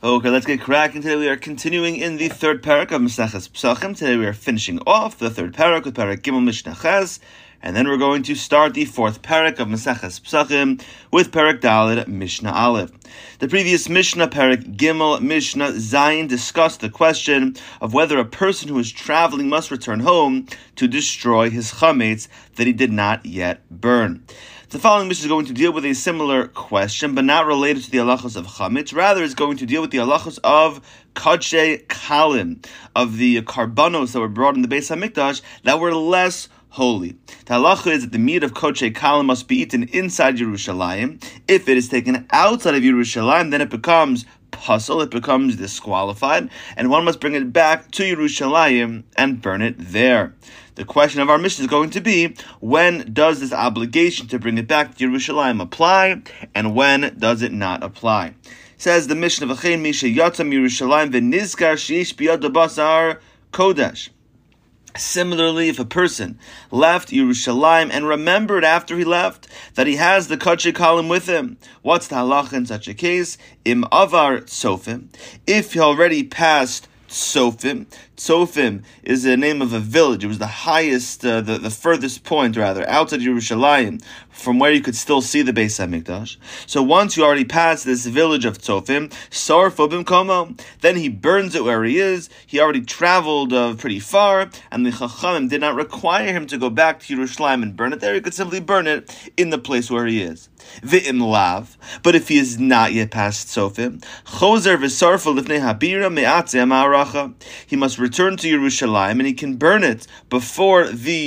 Okay, let's get cracking. Today we are continuing in the third parak of Maseches Pesachim. Today we are finishing off the third parak with parak Gimel Mishnah Ches, and then we're going to start the fourth parak of Maseches Pesachim with parak Daled Mishnah Aleph. The previous Mishnah, parak Gimel Mishnah Zayin, discussed the question of whether a person who is traveling must return home to destroy his chametz that he did not yet burn. The following Mishnah is going to deal with a similar question, but not related to the halachos of chametz. Rather, is going to deal with the halachos of kodshei kalim, of the karbanos that were brought in the Beis Hamikdash that were less holy. The halacha is that the meat of kodshei kalim must be eaten inside Yerushalayim. If it is taken outside of Yerushalayim, then it becomes puzzle, it becomes disqualified, and one must bring it back to Yerushalayim and burn it there. The question of our Mishnah is going to be, when does this obligation to bring it back to Yerushalayim apply, and when does it not apply? Says the Mishnah, V'chein mi sheyatzam Yerushalayim v'nizkar sheish biyad basar kodesh. Similarly, if a person left Yerushalayim and remembered after he left that he has the kodshei kalim with him, what's the halacha in such a case? Im avar tzofim, if he already passed Tzofim. Tzofim is the name of a village. It was the highest, the furthest point, rather, outside Yerushalayim, from where you could still see the Beis Hamikdash. So once you already passed this village of Tzofim, Sarfo b'mkomo, then he burns it where he is. He already traveled pretty far, and the Chachamim did not require him to go back to Yerushalayim and burn it there. He could simply burn it in the place where he is. V'im lav, but if he is not yet past Tzofim, Chozer v'sarfo lifnei habira me'atzeh ma'aracha, he must return to Yerushalayim and he can burn it before the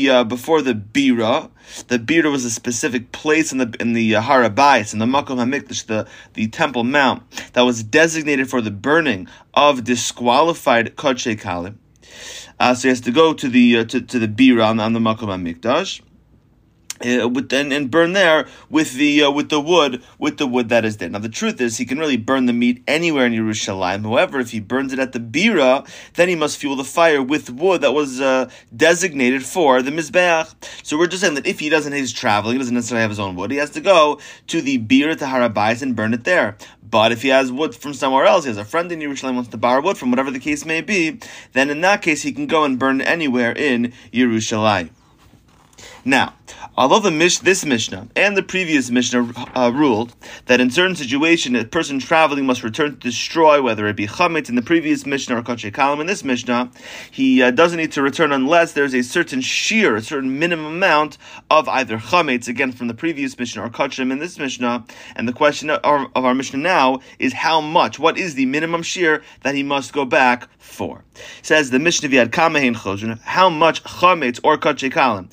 bira. The bira was a specific place in the Har HaBayis, in the Makom HaMikdash, the Temple Mount, that was designated for the burning of disqualified kodshei kalim. So he has to go to the bira on the Makom HaMikdash. And burn there with the wood that is there. Now the truth is, he can really burn the meat anywhere in Yerushalayim. However, if he burns it at the bira, then he must fuel the fire with wood that was designated for the mizbeach. So we're just saying that if he's traveling, he doesn't necessarily have his own wood, he has to go to the bira, to Har HaBayis, and burn it there. But if he has wood from somewhere else, he has a friend in Yerushalayim, wants to borrow wood from whatever the case may be, then in that case he can go and burn anywhere in Yerushalayim. Now, although this Mishnah and the previous Mishnah ruled that in certain situations a person traveling must return to destroy, whether it be chametz in the previous Mishnah or kodshei kalim in this Mishnah, he doesn't need to return unless there's a certain shear, a certain minimum amount of either chametz, again from the previous Mishnah, or kodshim in this Mishnah. And the question of our Mishnah now is how much, what is the minimum shear that he must go back for? Says the Mishnah, V'yad kamehin chozun, how much chametz or kodshei kalim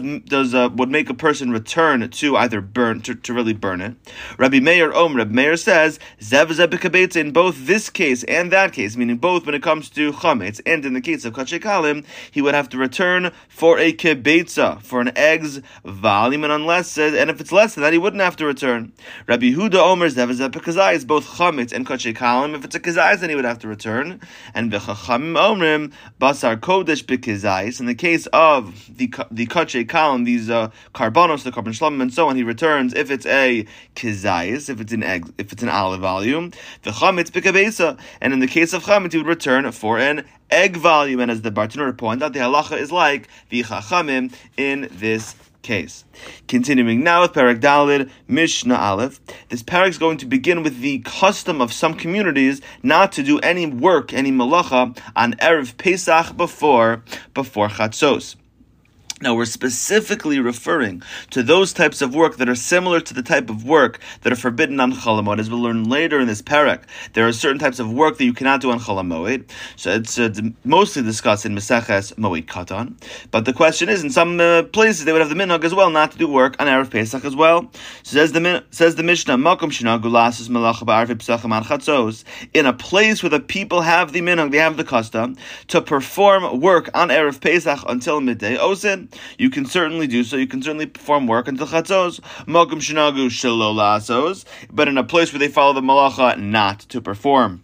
would make a person return to either burn, to really burn it. Rabbi Meir says, Zev zeh in both this case and that case, meaning both when it comes to chametz and in the case of kodshei kalim, he would have to return for a kibetza, for an egg's volume, and if it's less than that, he wouldn't have to return. Rabbi Huda Omer, Zev zeh b'kazayis, both chametz and kodshei kalim, if it's a kazayis, then he would have to return. And v'chachamim omrim, basar kodesh b'kazayis, in the case of the kodshei kalim, these karbanos, the carbon shlamim, and so on, he returns if it's a kizayis, if it's an egg, if it's an olive volume, the chametz b'kabesa, and in the case of chametz, he would return for an egg volume. And as the Bartanura pointed out, the halacha is like the chachamim in this case. Continuing now with parak Daled Mishnah Aleph. This parak is going to begin with the custom of some communities not to do any work, any malacha on Erev Pesach before Chatzos. Now, we're specifically referring to those types of work that are similar to the type of work that are forbidden on Chol HaMoed. As we'll learn later in this parak, there are certain types of work that you cannot do on Chol HaMoed. So it's mostly discussed in Maseches Moed Katan. But the question is, in some places they would have the minhag as well not to do work on Erev Pesach as well. So says the Mishnah, Makom Shinagu Lasus Malacha B'Erev Pesachim An Chatzos, in a place where the people have the minhag, they have the custom to perform work on Erev Pesach until midday Osin. You can certainly do so. You can certainly perform work until Chatzos. Makom shenagu shelo lasos, but in a place where they follow the malacha not to perform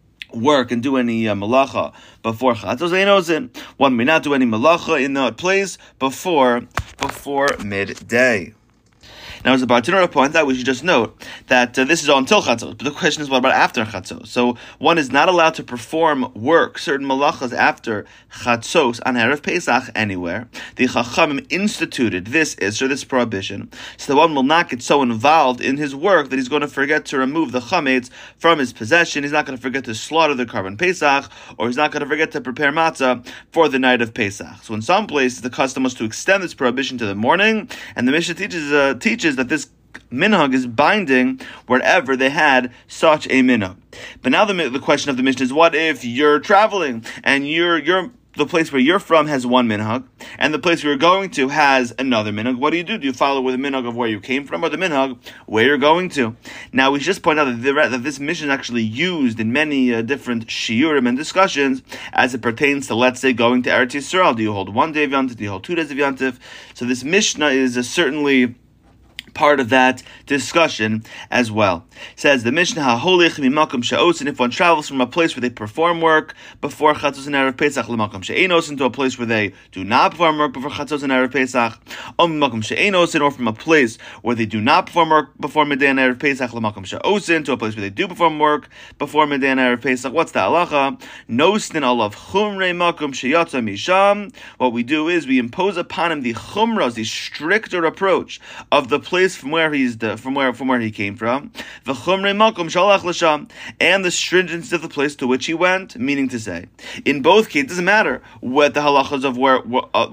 work and do any malacha before Chatzos Einozin. One may not do any malacha in that place before midday. Now, as the Bartanura points out, we should just note that this is all until Chatzos, but the question is, what about after Chatzos? So one is not allowed to perform work, certain malachas after Chatzos on Erev Pesach anywhere. The Chachamim instituted this prohibition, so the one will not get so involved in his work that he's going to forget to remove the chametz from his possession. He's not going to forget to slaughter the korban Pesach, or he's not going to forget to prepare matzah for the night of Pesach. So in some places, the custom was to extend this prohibition to the morning, and the Mishnah teaches that this minhag is binding wherever they had such a minhag. But now the question of the Mishnah is, what if you're traveling and the place where you're from has one minhag, and the place you're going to has another minhag? What do? Do you follow with the minhag of where you came from, or the minhag where you're going to? Now, we should just point out that this mission is actually used in many different shiurim and discussions as it pertains to, let's say, going to Eretz Yisrael. Do you hold 1 day of Yontif? Do you hold 2 days of Yontif? So this Mishnah is certainly part of that discussion as well. It says the Mishnah, HaHolich mimakom she'osin, if one travels from a place where they perform work before Chatzos and Erev Pesach, l'makom she'einosin, to a place where they do not perform work before Chatzos and Erev Pesach, or mimakom she'einosin, or from a place where they do not perform work before Midday and Erev Pesach, l'makom she'osin, to a place where they do perform work before Midday and Erev Pesach. What's the halacha? Nosin alav chumrei makom sheyatza misham. What we do is we impose upon him the chumras, the stricter approach of the place from where he came from, and the stringency of the place to which he went. Meaning to say, in both cases, it doesn't matter what the halachas of what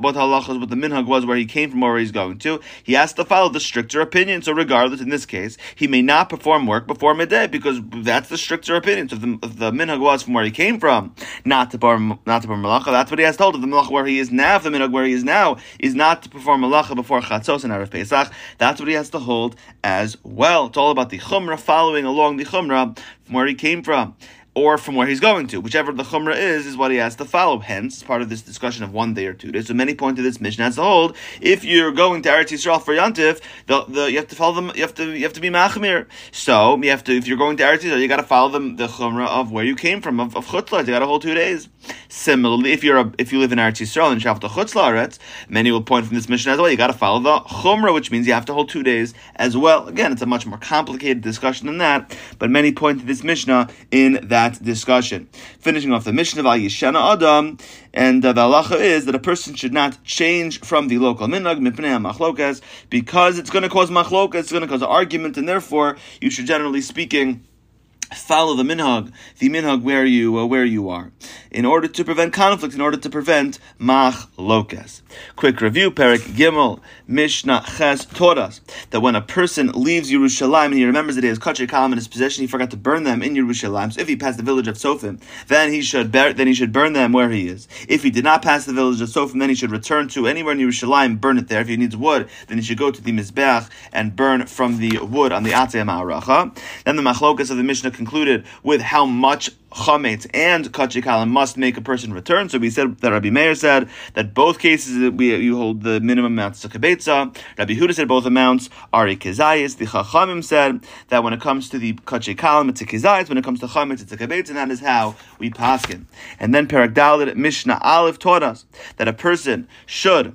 the minhag was where he came from or where he's going to. He has to follow the stricter opinion. So regardless, in this case, he may not perform work before midday because that's the stricter opinion. So if the minhag was from where he came from, not to perform malacha, that's what he has told. If the malacha where he is now, if the minhag where he is now is not to perform malacha before Chatzos and Erev Pesach, that's what he has to hold as well. It's all about the chumrah, following along the chumrah from where he came from, or from where he's going to. Whichever the chumrah is what he has to follow. Hence, part of this discussion of 1 day or 2 days. So many point to this Mishnah has to hold. If you're going to Eretz Yisrael for Yantif, you have to follow them. You have to be machmir. So you have to. If you're going to Eretz Yisrael, you got to follow the chumrah of where you came from, of chutzlah. You got to hold 2 days. Similarly, if you live in Eretz Yisrael and you travel to Chutz La'aretz, many will point from this Mishnah as well. You got to follow the chumrah, which means you have to hold 2 days as well. Again, it's a much more complicated discussion than that, but many point to this Mishnah in that discussion. Finishing off the Mishnah, Val Yishana Adam, and the halacha is that a person should not change from the local minhag mipnei machlokas, because it's going to cause machlokas, it's going to cause argument, and therefore you should, generally speaking, follow the minhag where you are, in order to prevent conflict, in order to prevent machlokas. Quick review: Perek Gimel Mishnah Ches taught us that when a person leaves Yerushalayim and he remembers that he has kachei kalim in his possession, he forgot to burn them in Yerushalayim. So if he passed the village of Sofim, then he should burn them where he is. If he did not pass the village of Sofim, then he should return to anywhere in Yerushalayim, burn it there. If he needs wood, then he should go to the Mizbeach and burn from the wood on the Atzei Ma'aracha. Then the machlokas of the Mishnah concluded with how much chametz and kachei kalim must make a person return. So we said that Rabbi Meir said that both cases you hold the minimum amounts to kibetza. Rabbi Huda said both amounts are a kezayis. The Chachamim said that when it comes to the kachei kalim it's a kezayis, when it comes to chametz it's a kibetza, and that is how we paskin. And then Perek Dalet Mishnah Aleph taught us that a person should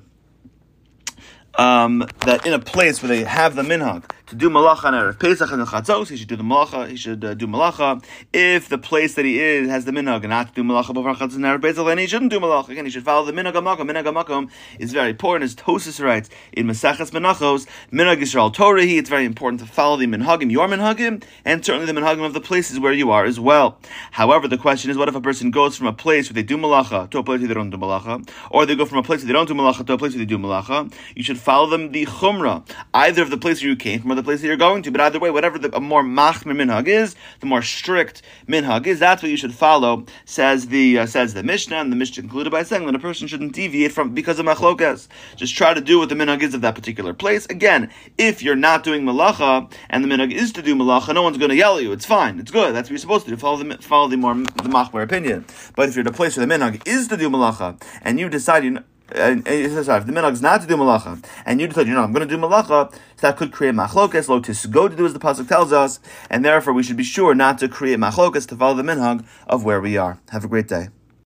that in a place where they have the minhag to do malacha on Erev Pesach and Chatzos, he should do malacha. If the place that he is has the minhag and not to do malacha before Chatzos and Erev Pesach, then he shouldn't do malacha. Again, he should follow the minhag hamakom. Minhag hamakom is very important, as Tosas writes in Maseches Menachos, minhag Yisrael Torahi. It's very important to follow the minhagim, your minhagim, and certainly the minhagim of the places where you are as well. However, the question is, what if a person goes from a place where they do malacha to a place where they don't do malacha, or they go from a place where they don't do malacha to a place where they do malacha? You should follow them the chumrah, either of the place where you came from or the place that you're going to. But either way, whatever a more machmir minhag is, the more strict minhag is, that's what you should follow, says the Mishnah. And the Mishnah concluded by saying that a person shouldn't deviate from because of machlokas. Just try to do what the minhag is of that particular place. Again, if you're not doing malacha and the minhag is to do malacha, no one's going to yell at you. It's fine. It's good. That's what you're supposed to do. Follow the machmir opinion. But if you're at a place where the minhag is to do malacha and you decide if the minhag is not to do malacha, and you decide, I'm going to do malacha, so that could create machlokas, lo tisgo to do as the pasuk tells us, and therefore we should be sure not to create machlokas, to follow the minhag of where we are. Have a great day.